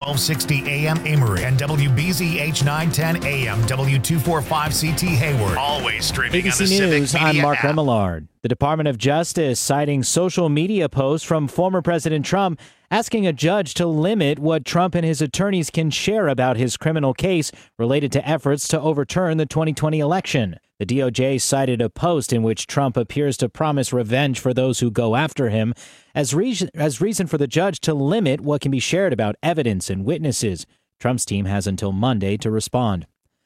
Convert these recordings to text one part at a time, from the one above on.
1260 AM Amory and WBZH 910 AM W245CT Hayward. Always streaming on the ABC Civic News, Media I'm Mark app. Remillard. The Department of Justice citing social media posts from former President Trump asking a judge to limit what Trump and his attorneys can share about his criminal case related to efforts to overturn the 2020 election. The DOJ cited a post in which Trump appears to promise revenge for those who go after him as reason for the judge to limit what can be shared about evidence and witnesses. Trump's team has until Monday to respond.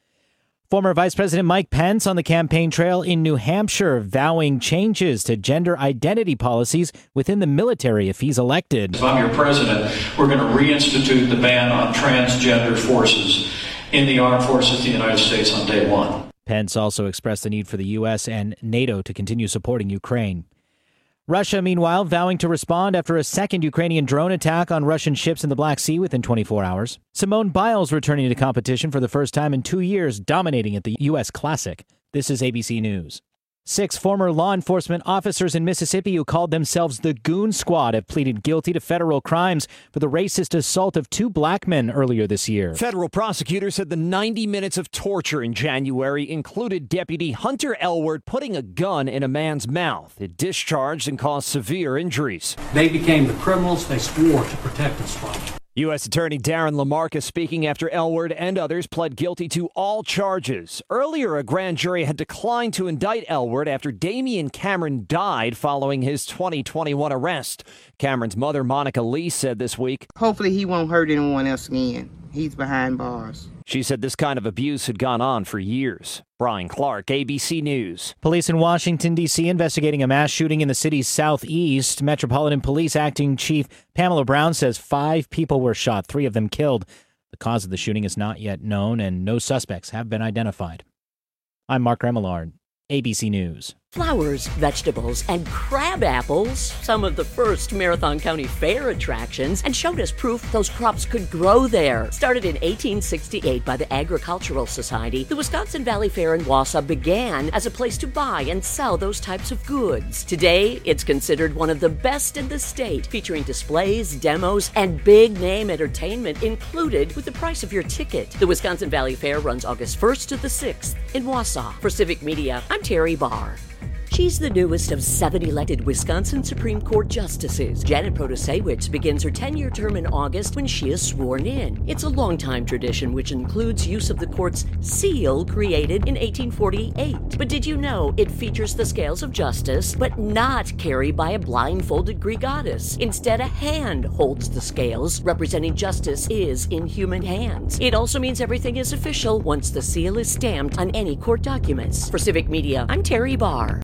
Former Vice President Mike Pence on the campaign trail in New Hampshire, vowing changes to gender identity policies within the military if he's elected. If I'm your president, we're going to reinstitute the ban on transgender forces in the armed forces of the United States on day one. Pence also expressed the need for the U.S. and NATO to continue supporting Ukraine. Russia, meanwhile, vowing to respond after a second Ukrainian drone attack on Russian ships in the Black Sea within 24 hours. Simone Biles returning to competition for the first time in 2 years, dominating at the U.S. Classic. This is ABC News. 6 former law enforcement officers in Mississippi who called themselves the Goon Squad have pleaded guilty to federal crimes for the racist assault of 2 black men earlier this year. Federal prosecutors said the 90 minutes of torture in January included Deputy Hunter Elward putting a gun in a man's mouth. It discharged and caused severe injuries. They became the criminals they swore to protect us from. U.S. Attorney Darren LaMarcus speaking after Elward and others pled guilty to all charges. Earlier, a grand jury had declined to indict Elward after Damian Cameron died following his 2021 arrest. Cameron's mother, Monica Lee, said this week, "Hopefully he won't hurt anyone else again. He's behind bars." She said this kind of abuse had gone on for years. Brian Clark, ABC News. Police in Washington, D.C. investigating a mass shooting in the city's southeast. Metropolitan Police Acting Chief Pamela Brown says 5 people were shot, 3 of them killed. The cause of the shooting is not yet known, and no suspects have been identified. I'm Mark Remillard, ABC News. Flowers, vegetables, and crab apples, some of the first Marathon County Fair attractions, and showed us proof those crops could grow there. Started in 1868 by the Agricultural Society, the Wisconsin Valley Fair in Wausau began as a place to buy and sell those types of goods. Today, it's considered one of the best in the state, featuring displays, demos, and big-name entertainment included with the price of your ticket. The Wisconsin Valley Fair runs August 1st to the 6th in Wausau. For Civic Media, I'm Terry Barr. She's the newest of 7 elected Wisconsin Supreme Court justices. Janet Protasewicz begins her 10-year term in August when she is sworn in. It's a long-time tradition which includes use of the court's seal created in 1848. But did you know it features the scales of justice, but not carried by a blindfolded Greek goddess? Instead, a hand holds the scales, representing justice is in human hands. It also means everything is official once the seal is stamped on any court documents. For Civic Media, I'm Terry Barr.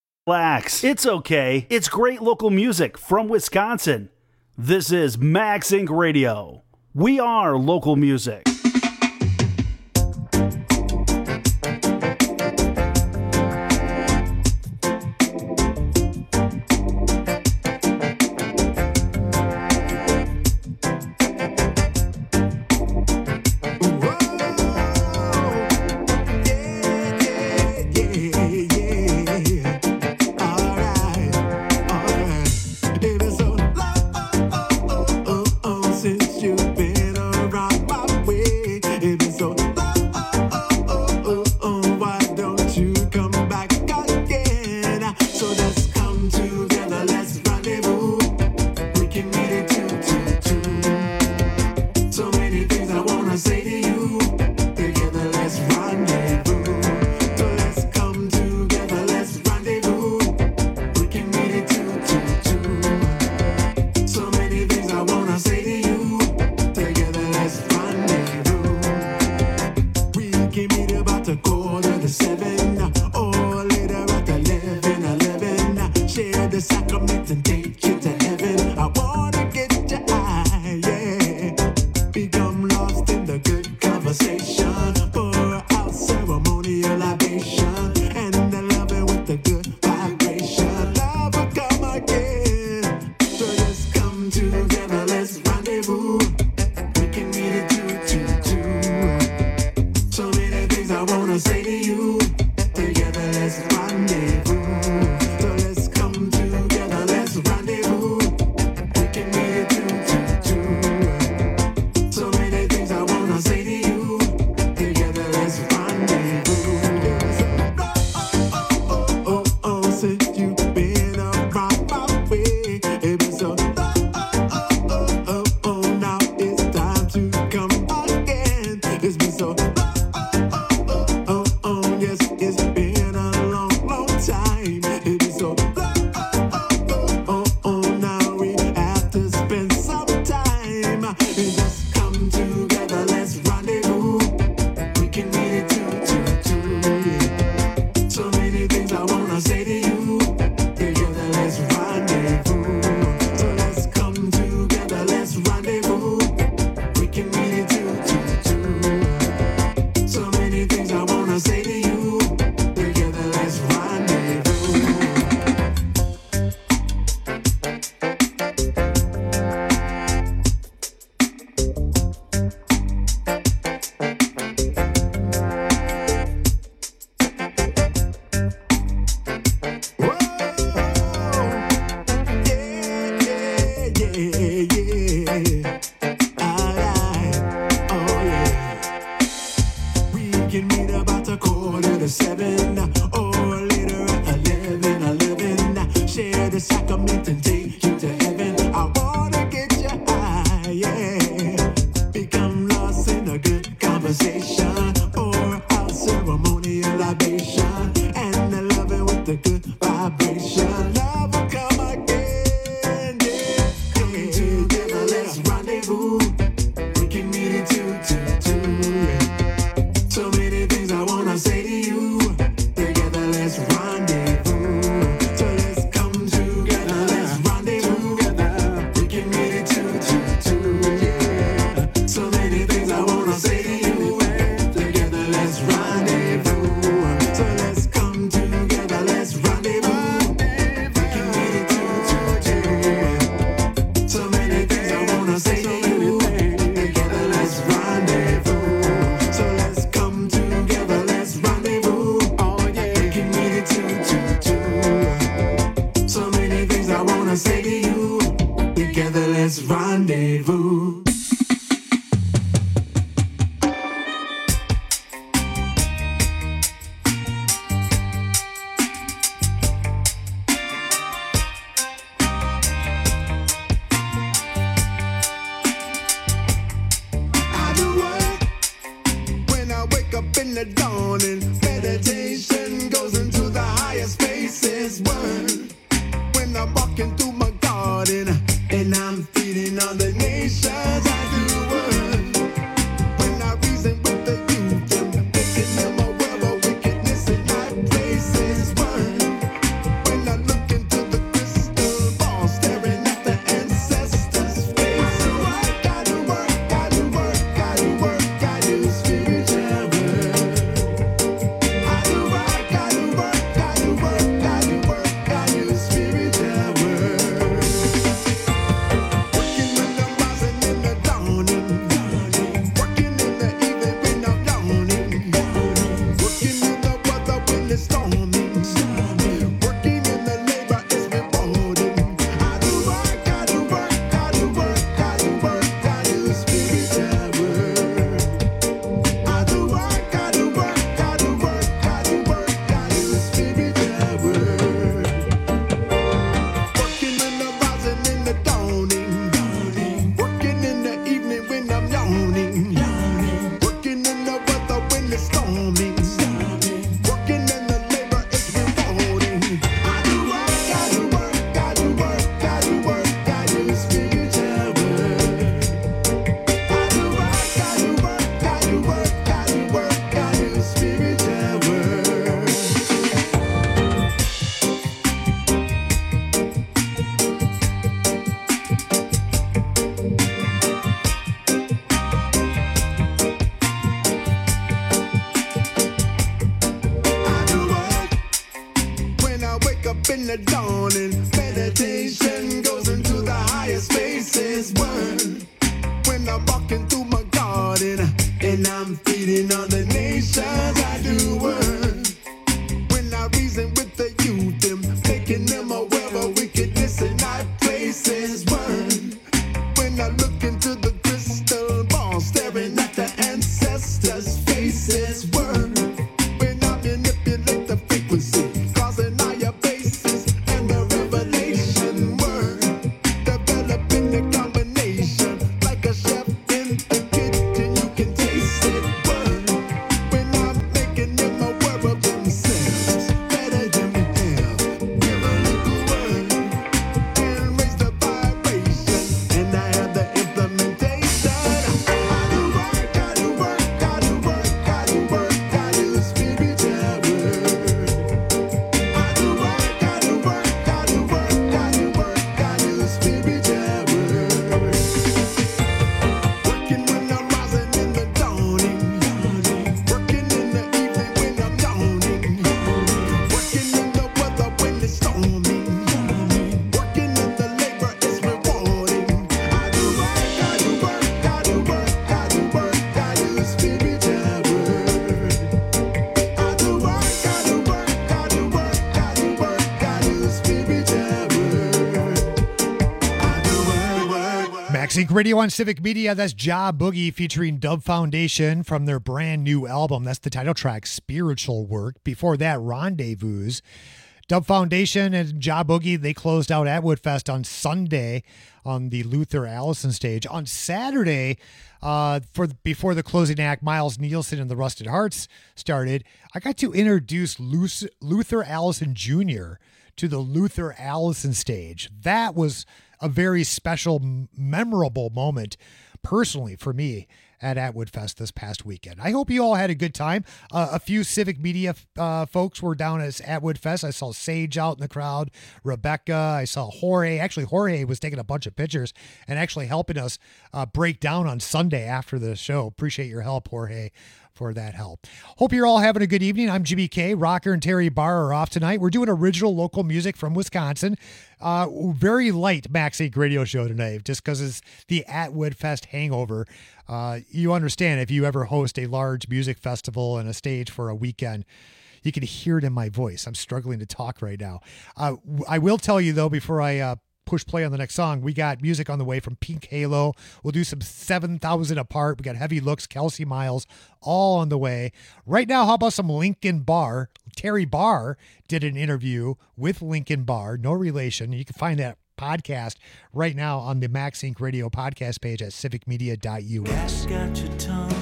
Relax. It's okay. It's great local music from Wisconsin. This is Max Inc. Radio. We are local music. Become lost in the good And the MaxInc Radio on Civic Media. That's Ja Boogie featuring Dub Foundation from their brand new album. That's the title track, Spiritual Work. Before that, Rendezvous. Dub Foundation and Ja Boogie, they closed out Atwood Fest on Sunday on the Luther Allison stage. On Saturday, before the closing act, Miles Nielsen and the Rusted Hearts started, I got to introduce Luther Allison Jr. to the Luther Allison stage. That was a very special, memorable moment personally for me at Atwood Fest this past weekend. I hope you all had a good time. A few Civic Media folks were down at Atwood Fest. I saw Sage out in the crowd, Rebecca. I saw Jorge. Actually, Jorge was taking a bunch of pictures and actually helping us break down on Sunday after the show. Appreciate your help, Jorge, for that help. Hope you're all having a good evening. I'm Jimmy K. Rocker and Terry Barr are off tonight. We're doing original local music from Wisconsin. Very light MaxInc Radio show tonight, just because it's the Atwood Fest hangover. You understand, if you ever host a large music festival and a stage for a weekend, you can hear it in my voice. I'm struggling to talk right now. I will tell you, though, before I push play on the next song, we got music on the way from Pink Halo. We'll do some 7,000 Apart. We got Heavy Looks, Kelsey Miles, all on the way. Right now, how about some Lincoln Barr? Terry Barr did an interview with Lincoln Barr, no relation. You can find that podcast right now on the MaxInc Radio podcast page at civicmedia.us. Got your tongue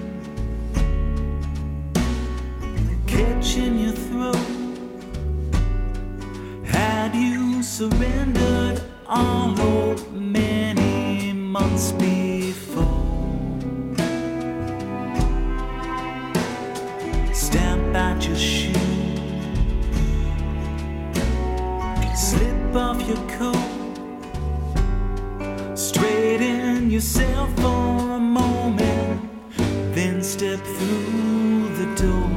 catching your throat. Had you surrendered all many months before? Stamp out your shoe, slip off your coat, straighten yourself for a moment, then step through the door.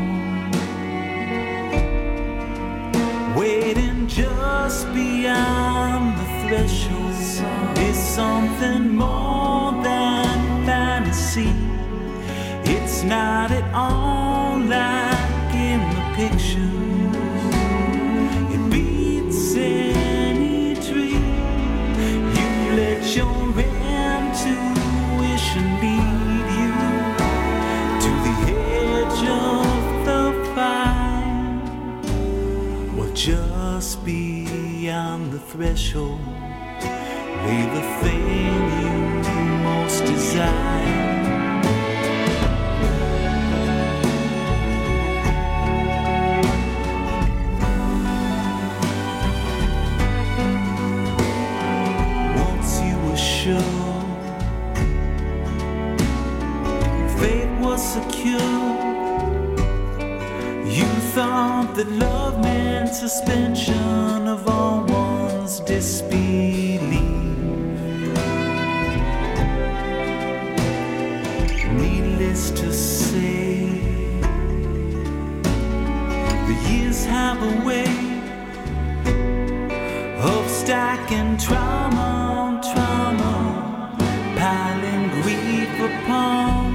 Waiting just beyond the threshold is something more than fantasy. It's not at all like in the pictures. It beats any dream. You let your intuition lead you to the edge of the fire. Well, just beyond the threshold lay the thing you most desire. Once you were sure fate was secure, you thought that love meant suspension of all one's disbelief. Needless to say, the years have a way of stacking trauma on trauma, piling grief upon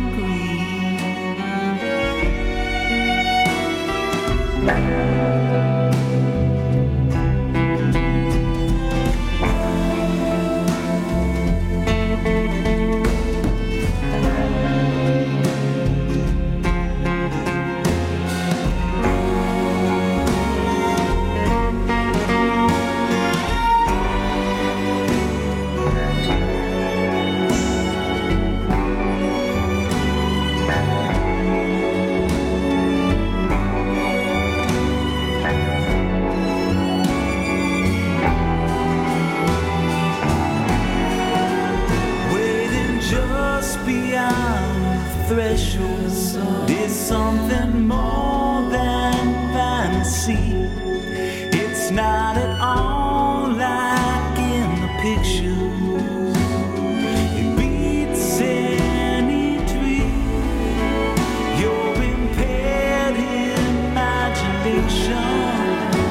thresholds. There's something more than fantasy. It's not at all like in the pictures. It beats any dream. Your impaired imagination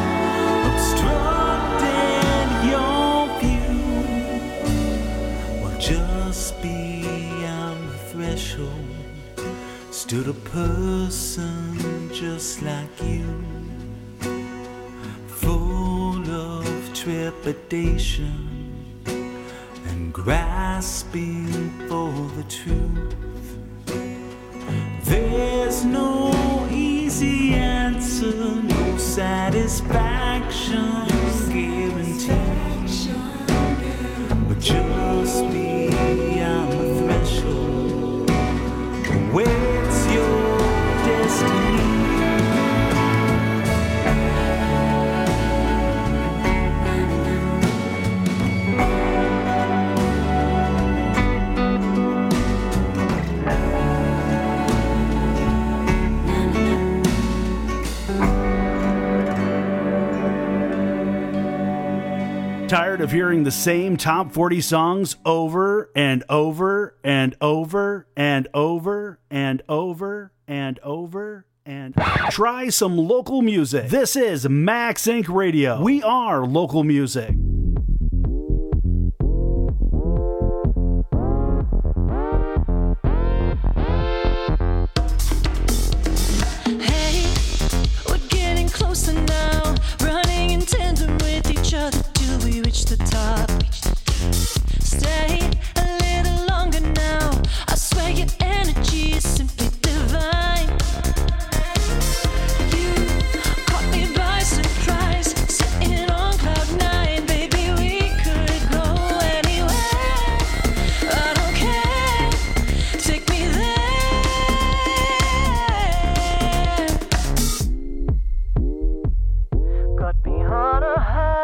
obstructed your view. Well, just beyond the threshold stood a person just like you, full of trepidation and grasping for the truth. There's no easy answer, no satisfaction guaranteed, but just beyond the threshold awaits your destiny. Tired of hearing the same top 40 songs over and over and over and over and over and over and try some local music. This is Max Inc. Radio. We are local music. Hey, we're getting closer now, running in tandem with each other. We reach the top. Stay a little longer now. I swear your energy is simply divine. You caught me by surprise, sitting on cloud nine. Baby, we could go anywhere. I don't care. Take me there. Got me on a high.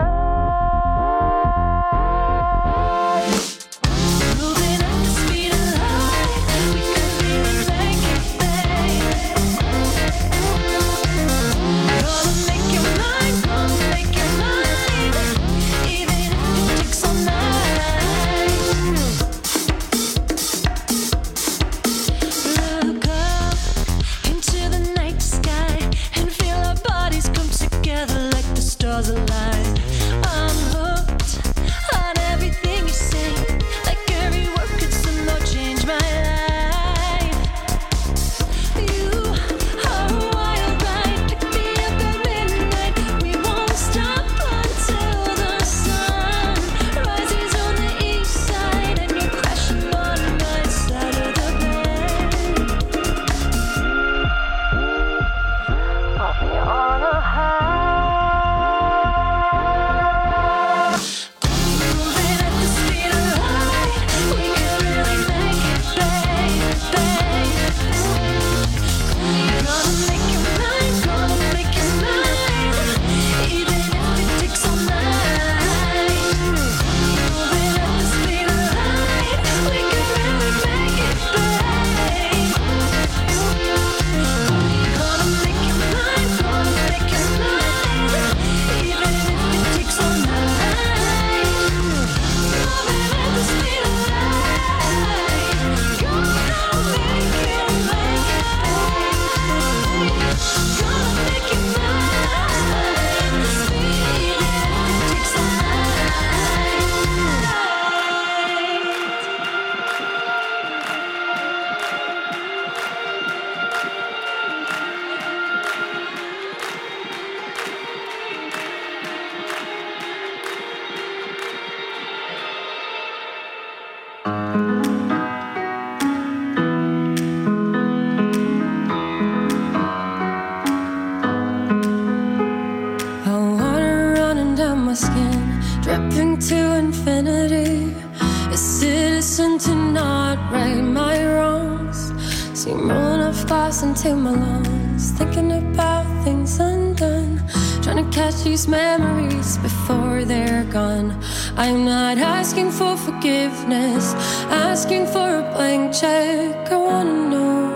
Into my lungs, thinking about things undone, trying to catch these memories before they're gone. I'm not asking for forgiveness, asking for a blank check. I wanna know,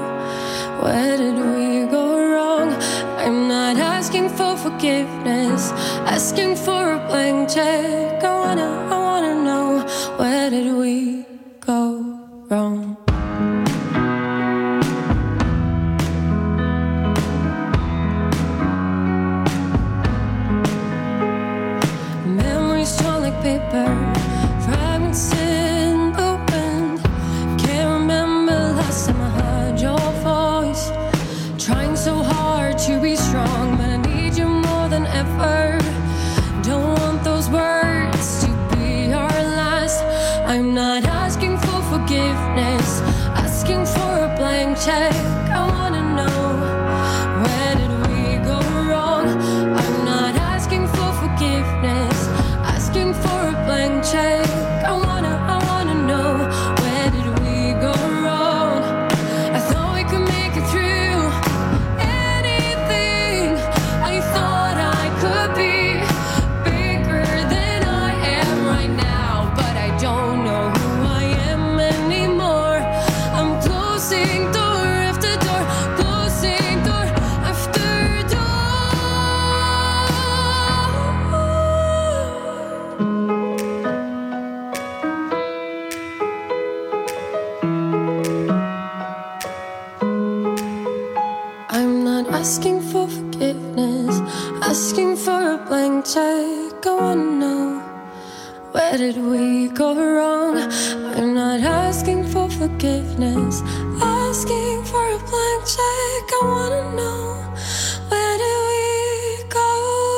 where did we go wrong? I'm not asking for forgiveness, asking for a blank check. I wanna know, where did we go wrong? Paper, fragments in the wind. Can't remember last time I heard your voice. Trying so hard to be strong, but I need you more than ever. Don't want those words to be check. I wanna know, where did we go wrong? I'm not asking for forgiveness, asking for a blank check. I wanna know, where did we go wrong? I thought we could make it through anything. I thought I could be bigger than I am right now, but I don't know who I am anymore. I'm closing door after door, closing door after I'm not asking for forgiveness, asking for a blank check. I wanna know, where did we go wrong? I'm not asking for forgiveness, asking for a blank check. I wanna know, where did we go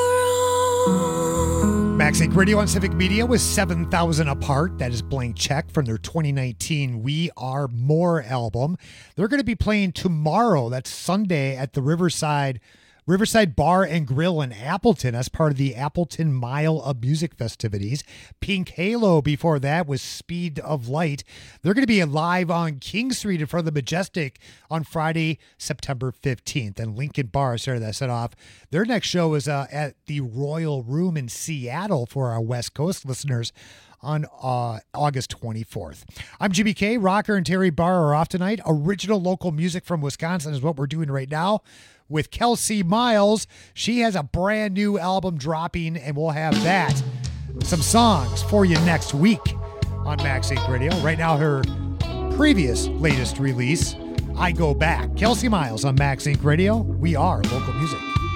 wrong? Maxink Radio on Civic Media was 7,000 Apart. That is Blank Check from their 2019 We Are More album. They're going to be playing tomorrow. That's Sunday at the Riverside Bar and Grill in Appleton as part of the Appleton Mile of Music festivities. Pink Halo before that was Speed of Light. They're going to be live on King Street in front of the Majestic on Friday, September 15th. And Lincoln Bar started that set off. Their next show is at the Royal Room in Seattle for our West Coast listeners on August 24th. I'm Jimmy K. Rocker and Terry Barr are off tonight. Original local music from Wisconsin is what we're doing right now with Kelsey Miles. She has a brand new album dropping, and we'll have that, some songs for you next week on Maxink Radio. Right now, her previous latest release, I Go Back. Kelsey Miles on Maxink Radio. We are local music.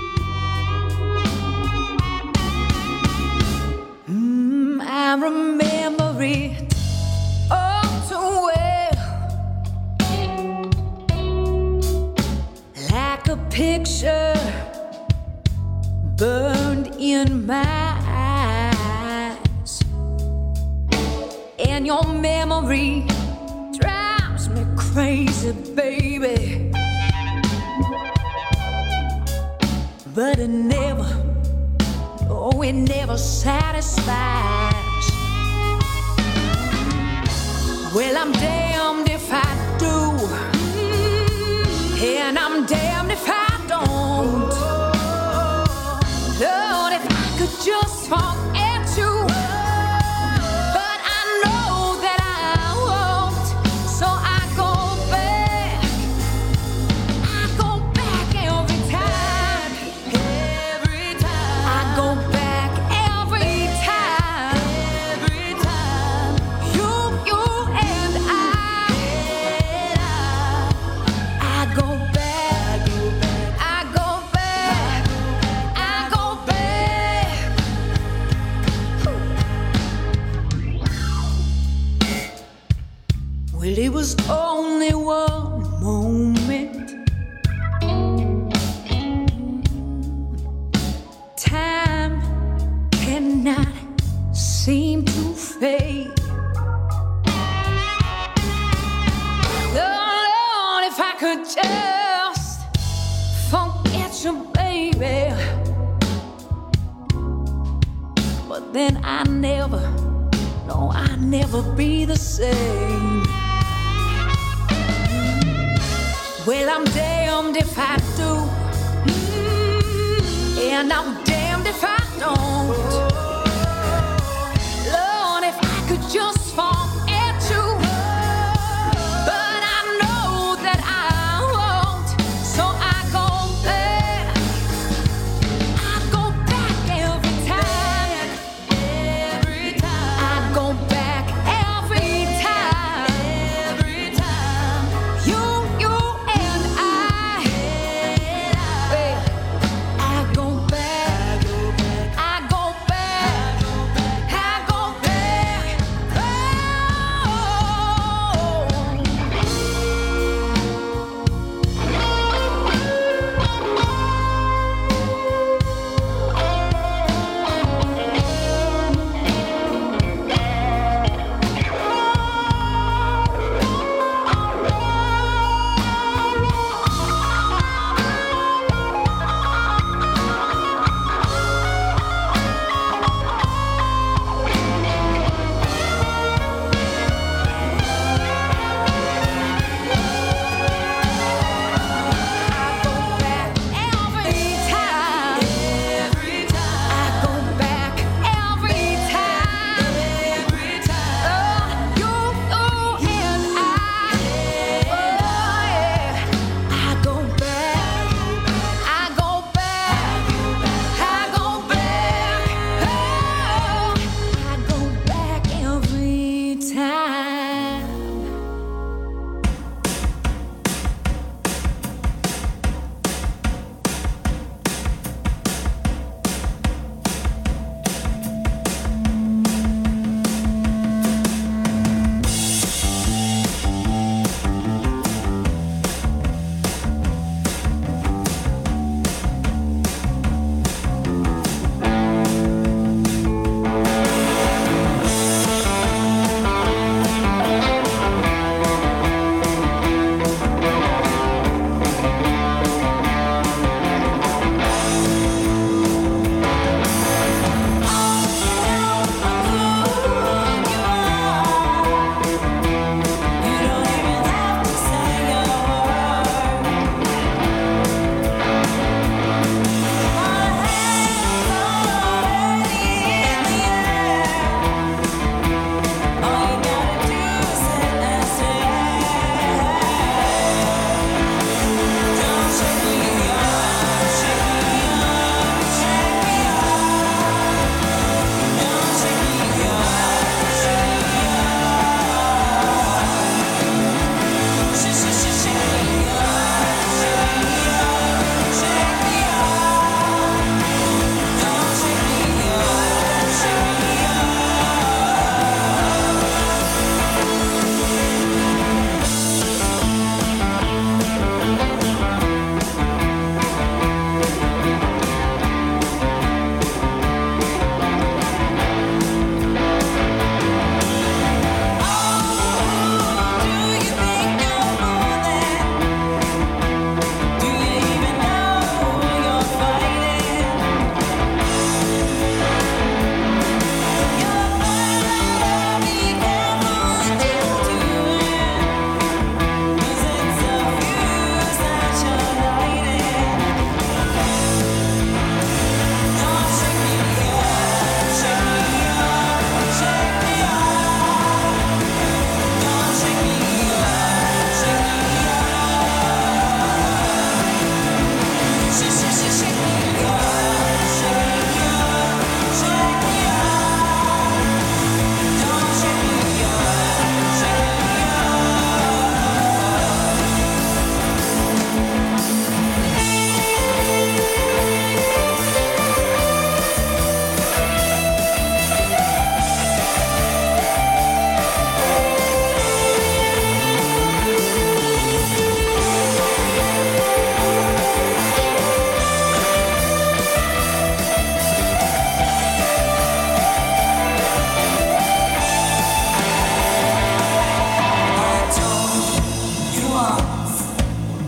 I remember it all too well, like a picture burned in my eyes, and your memory drives me crazy, baby, but it never satisfies. Well, I'm damned if I do, and I'm damned if I don't. Lord, if I could just forget you, but I know that I won't, so I go back every time. I go back every time. You and I go back. Well, it was only one moment. Time cannot seem to fade. Lord, if I could just forget you, baby. But then I'd never be the same. Well, I'm damned if I do, and I'm damned if I don't. Lord, if I could just forget you, but I know that I won't, so I go back. I go back every time. I go back every time. You and I go back. I go back.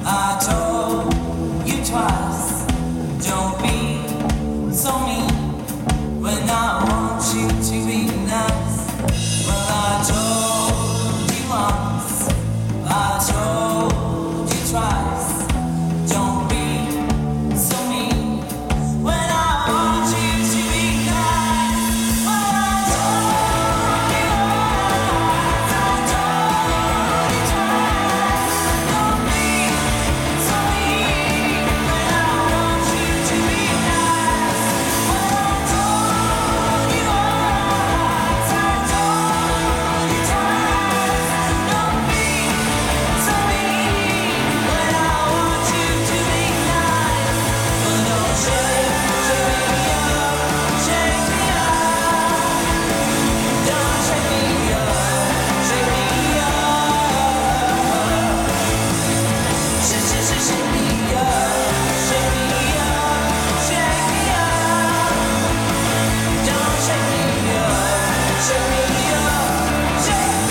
I told you twice, don't be so mean when I want you to be nice. Well, I told you once, I told you twice, don't be so mean when I want you to be nice. Well, I told you once, I told you twice, don't be so mean when I want you to be nice. Well, I told you once, I told you twice, don't be so mean when I want you to be nice. But don't shake me up, shake me up. Don't shake me up, shake me up. Shake me up, shake me up, shake me up. Don't shake me up, shake me up, shake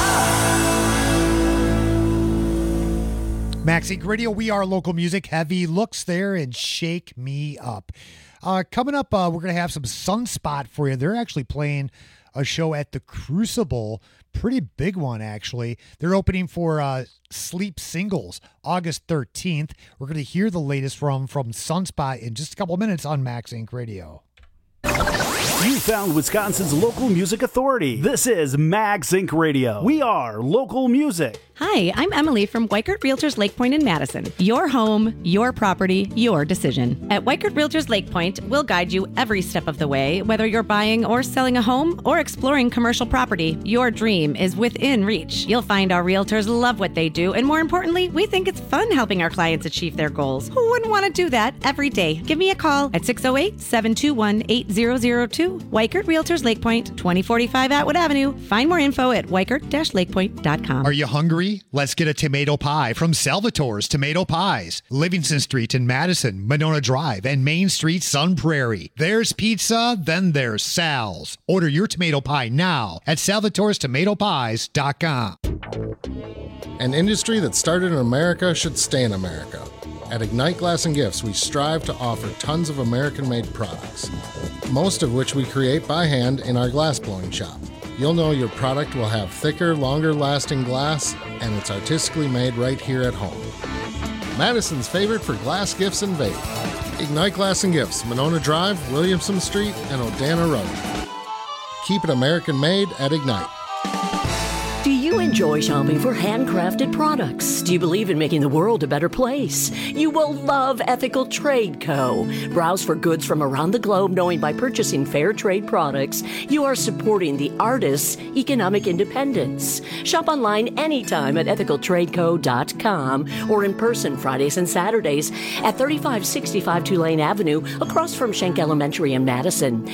me up. Max Inc. Radio, we are local music. Heavy looks there and Shake Me Up. Coming up, we're going to have some Sunspot for you. They're actually playing a show at the Crucible. Pretty big one, actually. They're opening for Sleep Singles August 13th. We're going to hear the latest from Sunspot in just a couple of minutes on Max Inc. Radio. You found Wisconsin's local music authority. This is Max Inc. Radio. We are local music. Hi, I'm Emily from Weichert Realtors Lake Point in Madison. Your home, your property, your decision. At Weichert Realtors Lake Point, we'll guide you every step of the way. Whether you're buying or selling a home or exploring commercial property, your dream is within reach. You'll find our realtors love what they do, and more importantly, we think it's fun helping our clients achieve their goals. Who wouldn't want to do that every day? Give me a call at 608-721-8002. Weichert Realtors Lake Point, 2045 Atwood Avenue. Find more info at weichert-lakepoint.com. Are you hungry? Let's get a tomato pie from Salvatore's Tomato Pies. Livingston Street in Madison, Monona Drive, and Main Street, Sun Prairie. There's pizza, then there's Sal's. Order your tomato pie now at salvatorestomatopies.com. An industry that started in America should stay in America. At Ignite Glass and Gifts, we strive to offer tons of American-made products, most of which we create by hand in our glass blowing shop. You'll know your product will have thicker, longer-lasting glass, and it's artistically made right here at home. Madison's favorite for glass gifts and vape. Ignite Glass and Gifts, Monona Drive, Williamson Street, and Odana Road. Keep it American-made at Ignite. Do you enjoy shopping for handcrafted products? Do you believe in making the world a better place? You will love Ethical Trade Co. Browse for goods from around the globe, knowing by purchasing fair trade products, you are supporting the artists' economic independence. Shop online anytime at ethicaltradeco.com or in person Fridays and Saturdays at 3565 Tulane Avenue across from Schenck Elementary in Madison.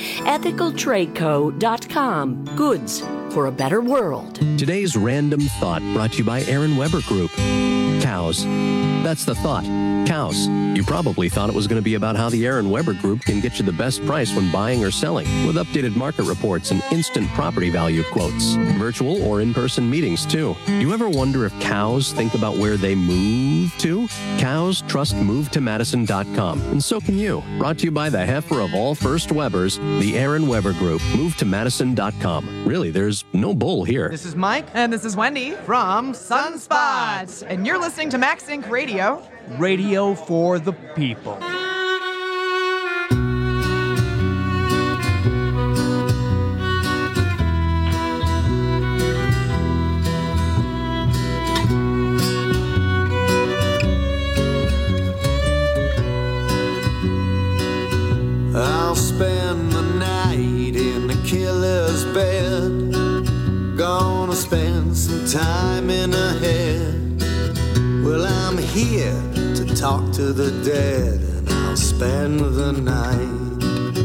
ethicaltradeco.com. Goods for a better world. Today's Random Thought brought to you by Aaron Weber Group. Cows. That's the thought. Cows. You probably thought it was going to be about how the Aaron Weber Group can get you the best price when buying or selling, with updated market reports and instant property value quotes. Virtual or in-person meetings, too. You ever wonder if cows think about where they move to? Cows trust MoveToMadison.com, and so can you. Brought to you by the heifer of all First Webers, the Aaron Weber Group. MoveToMadison.com. Really, there's no bull here. This is Mike. And this is Wendy from Sunspot. And you're listening to Max Inc. Radio. Radio for the people. I'll spend the night in the killer's bed. Gonna spend some time in her head. Well, I'm here to talk to the dead, and I'll spend the night.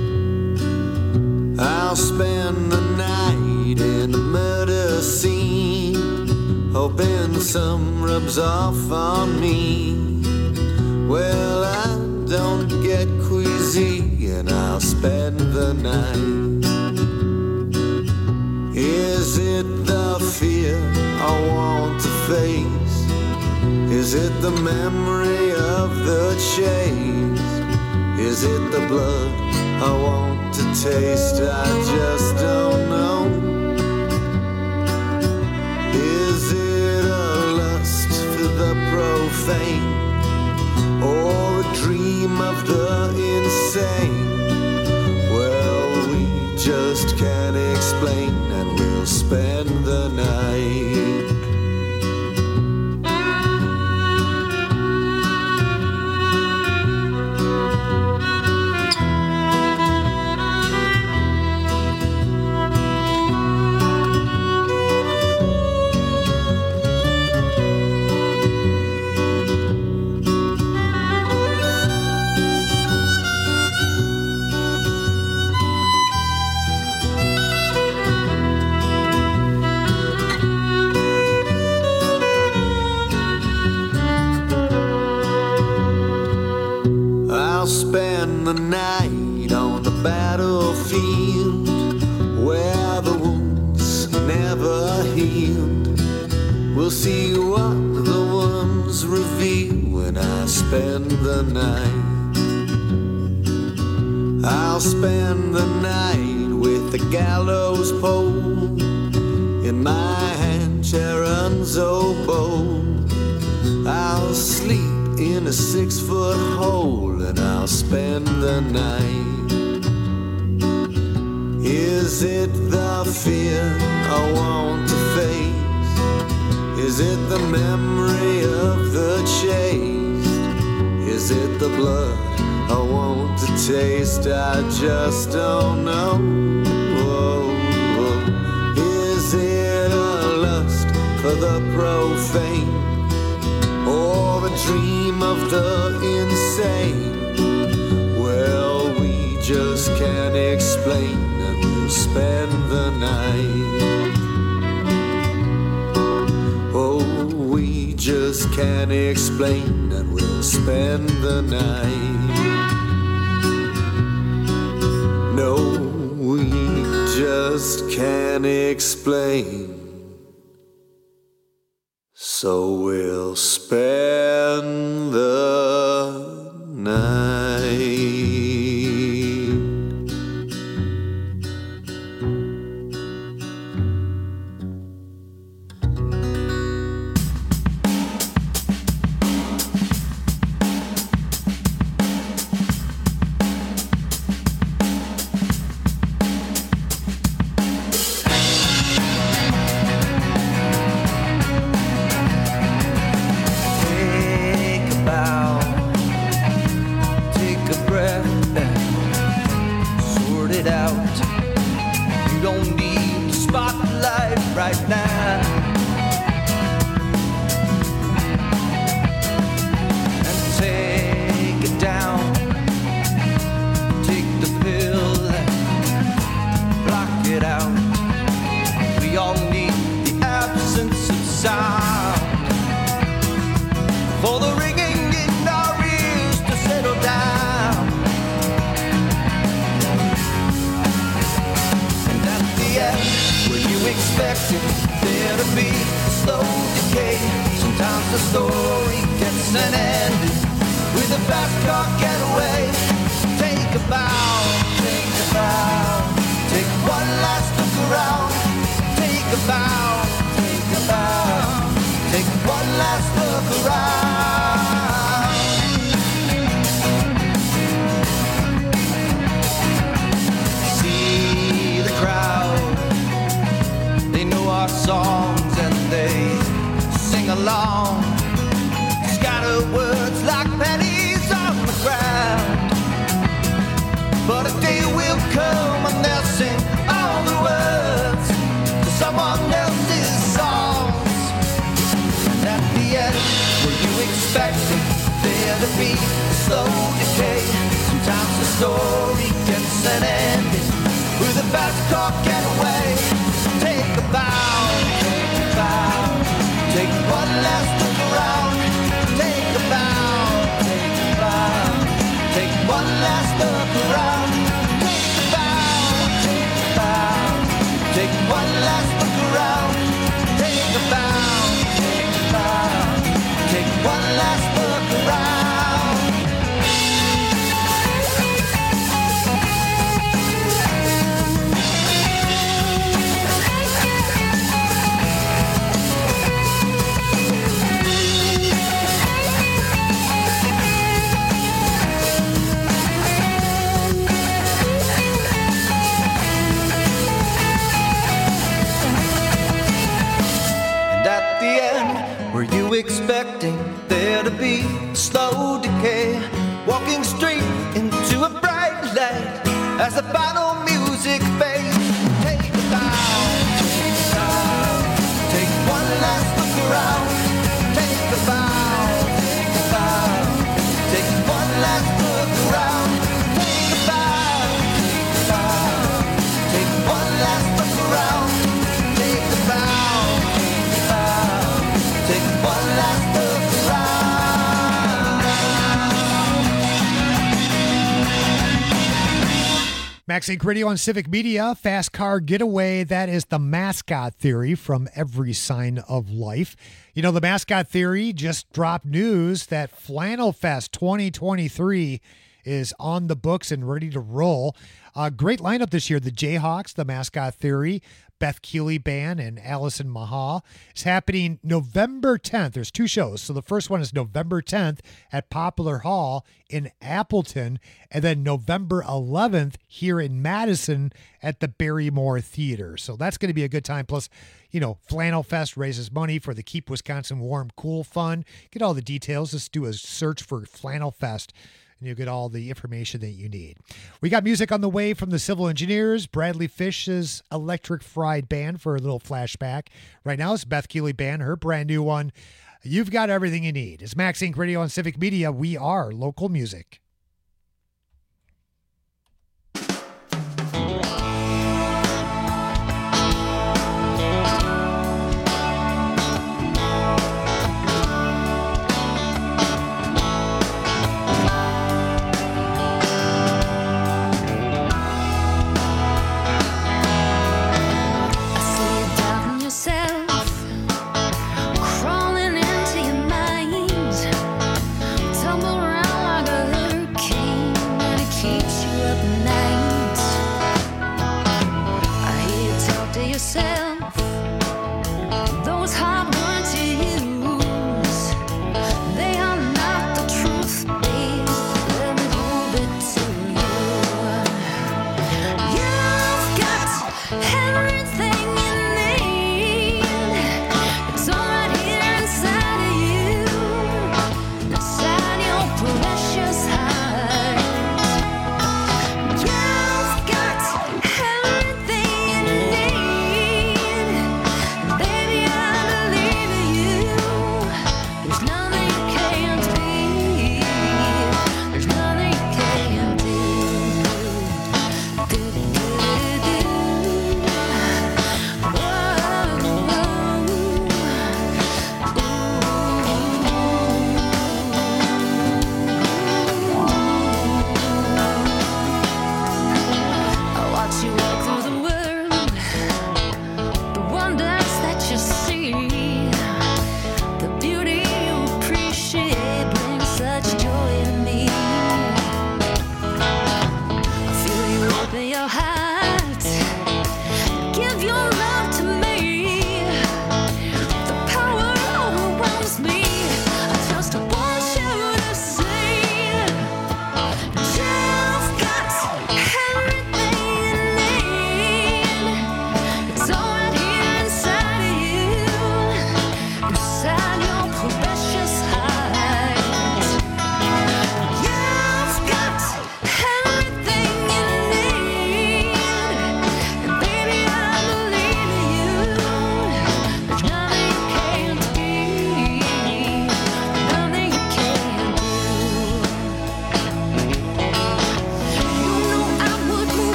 I'll spend the night in a murder scene, hoping some rubs off on me. Well, I don't get queasy, and I'll spend the night. Is it the fear I want to face? Is it the memory of the chase? Is it the blood I want to taste? I just don't know. Is it a lust for the profane, or a dream of the insane? Well, we just can't explain, and we'll spend the night. Spend the night on the battlefield where the wounds never healed. We'll see what the wounds reveal when I spend the night. I'll spend the night with the gallows pole in my hand, Sharon's oboe. I'll sleep in a 6-foot hole, and I'll spend the night. Is it the fear I want to face? Is it the memory of the chase? Is it the blood I want to taste? I just don't know. Is it a lust for the profane, or a dream of the insane? Well, we just can't explain, and we'll spend the night. Oh, we just can't explain, and we'll spend the night. No, we just can't explain, so we'll spend the night. Right now, and take it down, take the pill, block it out. We all need the absence of sound for the ringing in our ears to settle down. And at the end, you expected there to be a slow decay. Sometimes the story gets an ending with a fast car getaway. Take a bow, take one last look around. Take a bow, take one last look around. See the crowd, our songs and they sing along, scatter words like pennies on the ground. But a day will come and they'll sing all the words to someone else's songs. And at the end, were you expecting there to be a slow decay? Sometimes the story gets an ending with a fast car getaway. Take a bow, take one last look around. Take a bow, take one last look around. Take a bow, take one last look around. Take a bow, take one the final music fades. Take a bow, take one last look around. Take a bow, take one last look around. Take a bow, take one last look around. Take a bow, take one last look around. Max Inc. Radio on Civic Media, Fast Car Getaway. That is the mascot theory from Every Sign of Life. You know, the mascot theory just dropped news that Flannel Fest 2023 is on the books and ready to roll. Great lineup this year. The Jayhawks, the mascot theory, Beth Keeley Band, and Allison Maha. It's happening November 10th. There's two shows. So the first one is November 10th at Poplar Hall in Appleton, and then November 11th here in Madison at the Barrymore Theater. So that's going to be a good time. Plus, you know, Flannel Fest raises money for the Keep Wisconsin Warm Cool Fund. Get all the details. Just do a search for Flannel Fest, and you'll get all the information that you need. We got music on the way from the Civil Engineers, Bradley Fish's Electric Fried Band for a little flashback. Right now it's Beth Keeley Band, her brand new one, You've Got Everything You Need. It's Max Inc. Radio on Civic Media. We are local music. Crawling into your mind, tumble around like a herd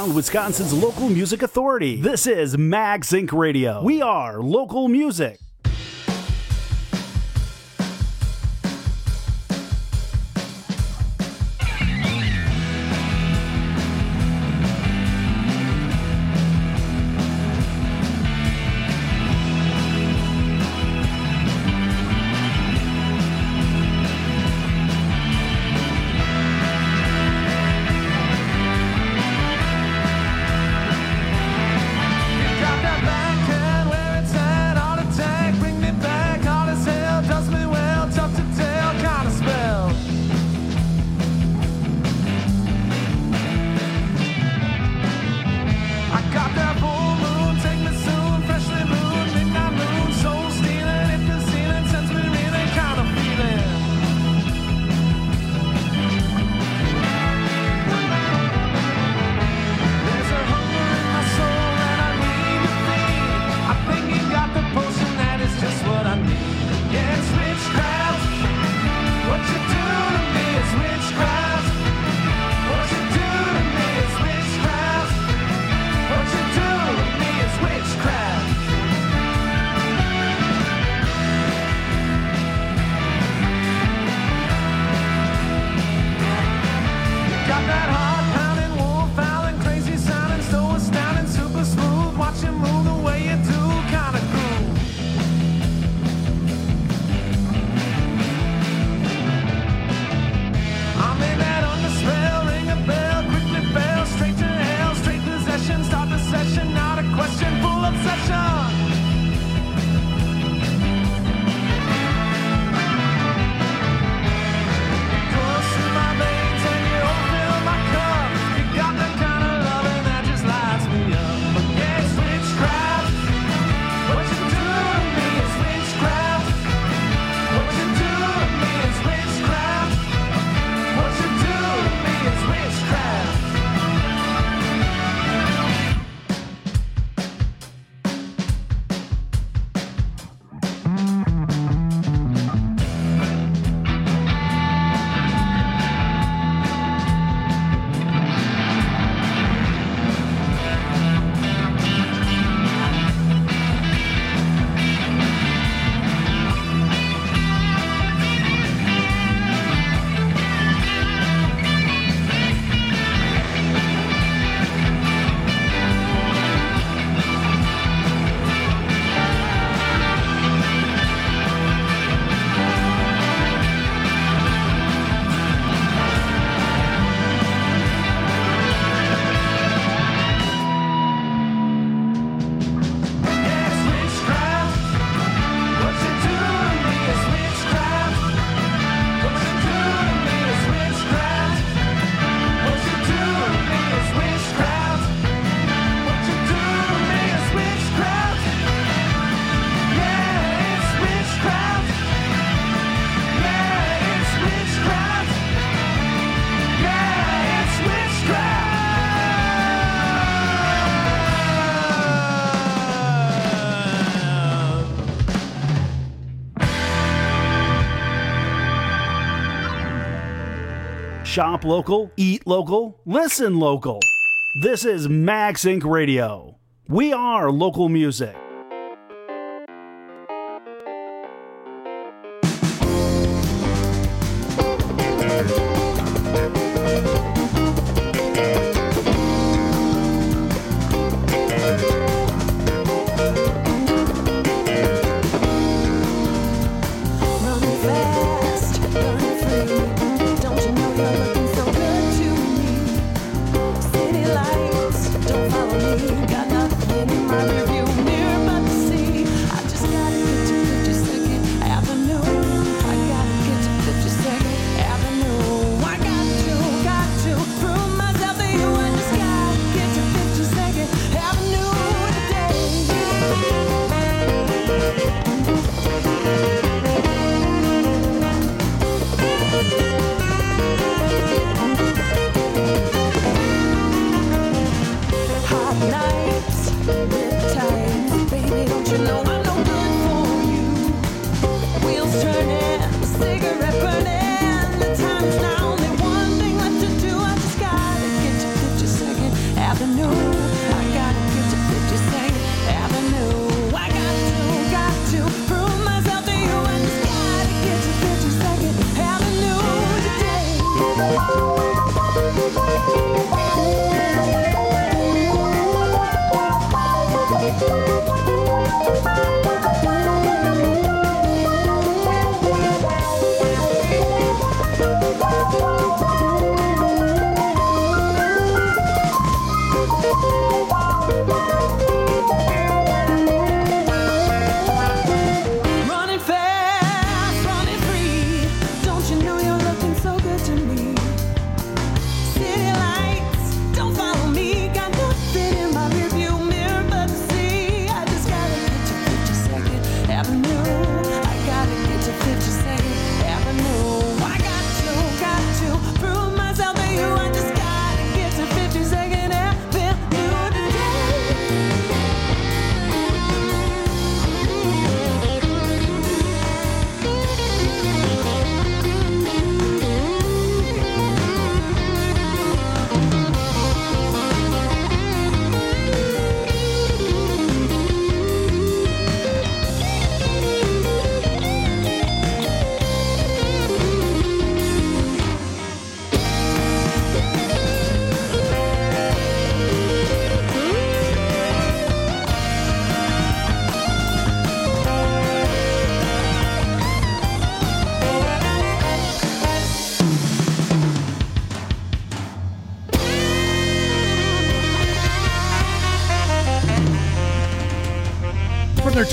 around Wisconsin's local music authority. This is MagSync Radio. We are local music. Got that backhand where it's at, all the time. Bring me back, hard as hell, does me well, tough to tell, kind of spell. I got that full moon, take me soon, freshly moon, midnight moon, soul stealing, if the ceiling sends me really kind of feeling. There's a hunger in my soul that I need to feed. I think you got the potion, that is just what I need. Yeah, it's witchcraft. What you do to me is witchcraft. What you do to me is witchcraft. What you do to me is witchcraft. Got that heart pounding, wolf howling, crazy sounding, so astounding, super smooth. Watch you move the way you do, kinda cool. I'm in that underspell, ring a bell, quickly fail, straight to hell, straight possession, start the session, not a question, full obsession. Course through my veins and you fill my cup. You got that kind of loving that just lights me up. But yeah, it's witchcraft. What you do to me is witchcraft. What you do to me is witchcraft. What you do to me is witchcraft. Shop local, eat local, listen local. This is MagSync Radio. We are local music. Run fast, run free. Don't you know you're looking so good to me? City lights, don't follow me. Got nothing in my rearview mirror.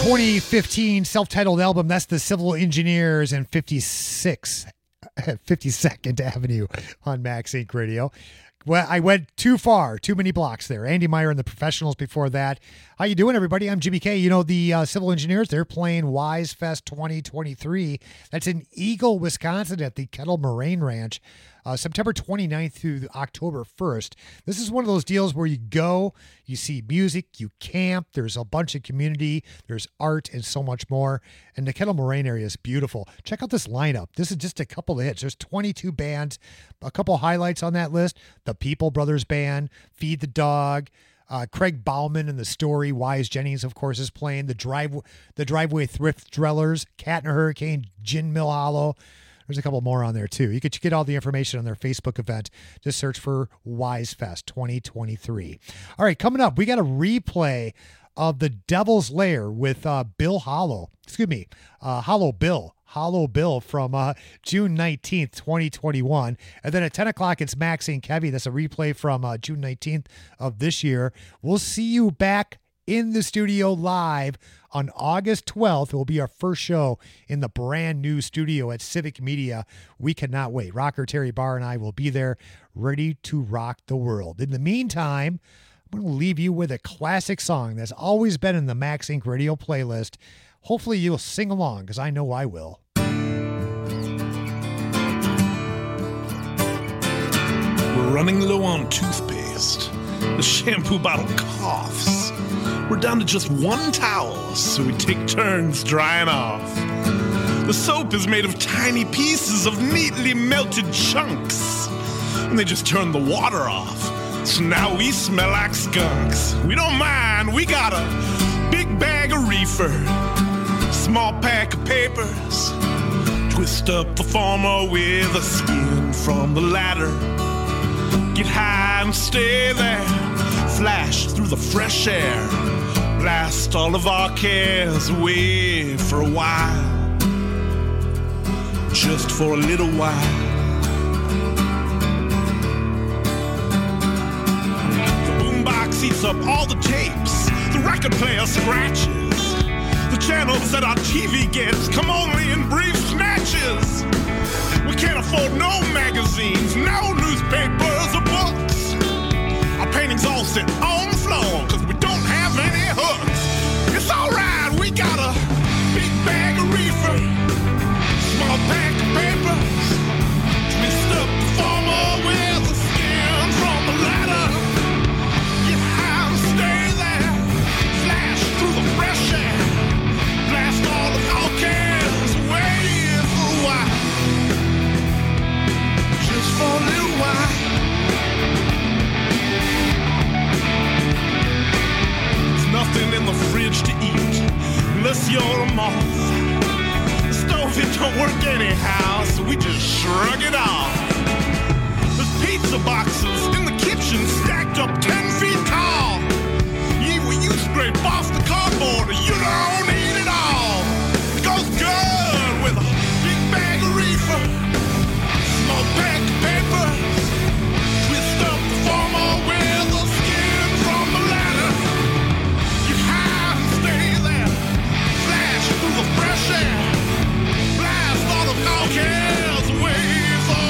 2015 self-titled album. That's the Civil Engineers and 52nd Avenue on Max Inc. Radio. Well, I went too far, too many blocks there. Andy Meyer and the Professionals before that. How you doing, everybody? I'm Jimmy K. You know, the Civil Engineers, they're playing Wise Fest 2023. That's in Eagle, Wisconsin at the Kettle Moraine Ranch, September 29th through October 1st. This is one of those deals where you go, you see music, you camp, there's a bunch of community, there's art and so much more. And the Kettle Moraine area is beautiful. Check out this lineup. This is just a couple of hits. There's 22 bands. A couple highlights on that list: the People Brothers Band, Feed the Dog, Craig Bauman and the Story. Wise Jennings, of course, is playing. The Driveway Thrift Drillers, Cat and Hurricane, Gin Mill Hollow. There's a couple more on there, too. You could get all the information on their Facebook event. Just search for Wise Fest 2023. All right, coming up, we got a replay of The Devil's Lair with Bill Hollow. Excuse me, Hollow Bill from June 19th, 2021. And then at 10 o'clock, it's Max Inc. Heavy. That's a replay from June 19th of this year. We'll see you back in the studio live on August 12th. It will be our first show in the brand new studio at Civic Media. We cannot wait. Rocker Terry Barr and I will be there ready to rock the world. In the meantime, I'm going to leave you with a classic song that's always been in the Max Inc. Radio playlist. Hopefully you'll sing along, because I know I will. We're running low on toothpaste. The shampoo bottle coughs. We're down to just one towel, so we take turns drying off. The soap is made of tiny pieces of neatly melted chunks, and they just turn the water off. So now we smell like skunks. We don't mind, we got a big bag of reefer, small pack of papers, twist up the former with a skin from the ladder. Get high and stay there, flash through the fresh air, blast all of our cares away for a while, just for a little while. The boombox eats up all the tapes, the record player scratches, the channels that our TV gets come only in brief snatches. We can't afford no magazines, no newspapers or books. Our paintings all sit on the floor, cause we don't have any hooks. It's alright, we got a big bag of reefer, small pack of papers, twist up the former with the skin from the ladder. Get high and stay there, flash through the fresh air, blast all of our cares away for a while, just for a little while. Nothing in the fridge to eat unless you're a moth. The stove, it don't work anyhow, so we just shrug it off. There's pizza boxes in the kitchen stacked up 10 feet tall. Yeah, well, you scrape off the cardboard and you don't eat it all. It goes good with a big bag of reefer, small pack of papers, twist up the former with the skin from the ladder. Through the fresh air, blast all of our cares away for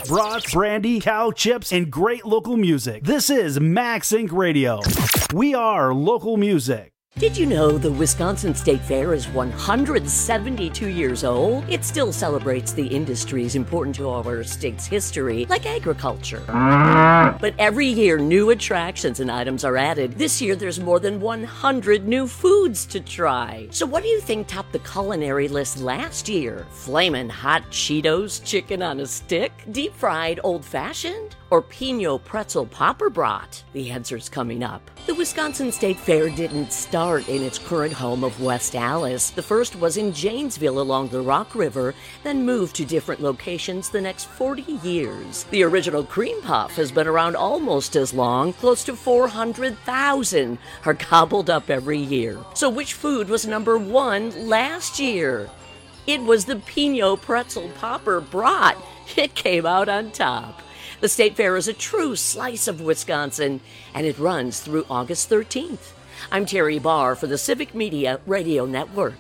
brats, brandy, cow chips, and great local music. This is Max Inc. Radio. We are local music. Did you know the Wisconsin State Fair is 172 years old? It still celebrates the industries important to our state's history, like agriculture. But every year, new attractions and items are added. This year, there's more than 100 new foods to try. So what do you think topped the culinary list last year? Flamin' hot Cheetos chicken on a stick? Deep-fried old-fashioned? Or Pinot pretzel popper brat? The answer's coming up. The Wisconsin State Fair didn't start in its current home of West Allis. The first was in Janesville along the Rock River, then moved to different locations the next 40 years. The original cream puff has been around almost as long. Close to 400,000 are gobbled up every year. So which food was number one last year? It was the Pinot pretzel popper brat. It came out on top. The State Fair is a true slice of Wisconsin, and it runs through August 13th. I'm Terry Barr for the Civic Media Radio Network.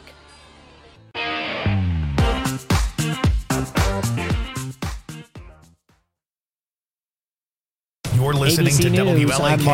You're listening ABC to News, WLAK